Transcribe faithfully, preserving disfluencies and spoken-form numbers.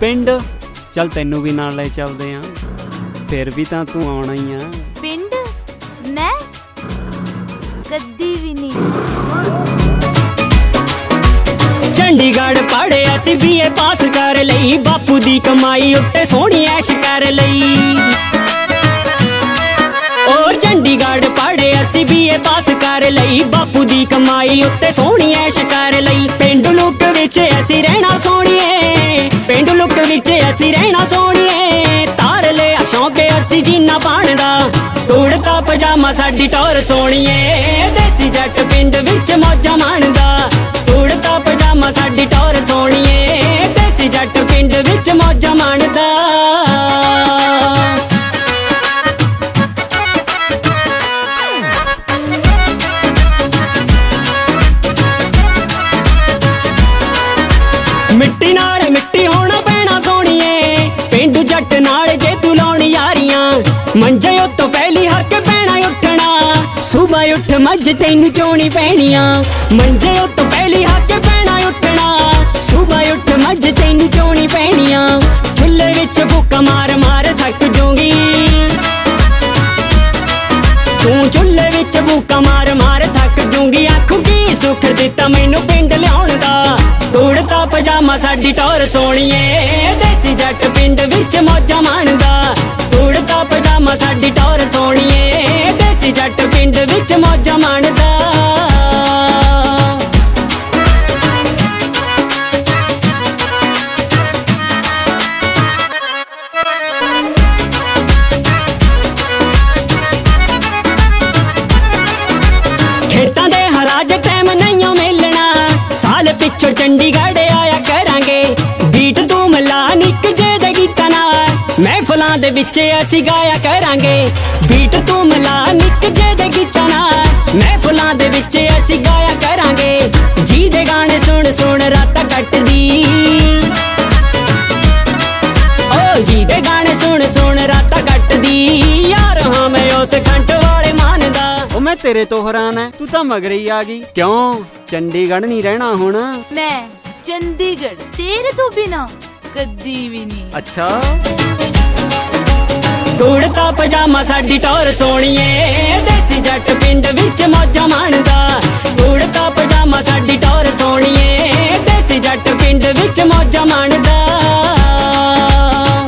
पिंड चल तैनू भी नाल ले चलदे आ, फिर भी तां तू आउणा ही आ। पिंड मैं कदी भी नहीं। चंडीगढ़ पढ़े असी बी ए पास कर लई, बापू दी कमाई उत्ते सोहनी ऐश कर लई। ओ चंडीगढ़ पढ़े असी बी ए पास कर लई, बापू दी कमाई उत्ते सोहनी ऐश कर लई। पेंडू लुक विच असी रहना सोहणीए, पेंडू लुक विच असी रहना सोहणीए। तार ले शौक असी जीना पाण दा, कुड़ता पजामा साडी टौर सोहणीए। देसी जट पिंड विच मौजा माणदा, कुड़ता पजामा साडी टौर सोहणीए। देसी जट पिंड विच मौजा माणदा। मिट्टी नाल मिट्टी होना पैना सोहणीए, पेंडू जट नाल जे तू लाउणी यारियां। मंजे उत्तों पहली हक पैना उठना, सुबह उठ मज तैनू चोणी पैणियां। मंजे उत्तों पहली हक पैना उठना, सुबह उठ मज तैनू चोणी पैणियां। चुल्हे विच फूका मार मार थक जाऊंगी, तू चुल्हे विच फूका मार मार थक जाऊंगी। आखूंगी सुख दिता मैनू पिंड लियाउण दा, कुड़ता पजामा साडी टौर सोहणीए। देसी जट पिंड विच मौजा माणदा, कुड़ता पजामा साडी टौर सोहणीए। देसी जट पिंड विच मौजा माणदा। खेतां दे हराज टाइम नहीं मिलना, साल पिछों चंडीगढ़ आया करांगे। बीट तू मिला निक जे दे गीतां नाल, महफिलां दे विच असी गाया करांगे। बीट तू मिला निक जे दे गीतां नाल, महफिलां दे विच असी गाया करांगे। जी दे गाने सुन सुन रातां कटदी, ओ जी दे गाने सुन सुन रातां कटदी। यार हां मैं उस खंड वाले मानदा। ओ मैं तेरे तो हैरान है, तू तां मगर ही आ गई। क्यों चंडीगढ़ नहीं रहना हुण? मैं चंडीगढ़ तेरे तो बिना कदी भी नहीं। अच्छा कुड़ता पजामा साडी टौर सोहणीए। देसी जट पिंड विच मौजा माणदा, कुड़ता पजामा साडी टौर सोहणीए। देसी जट पिंड विच मौजा माणदा।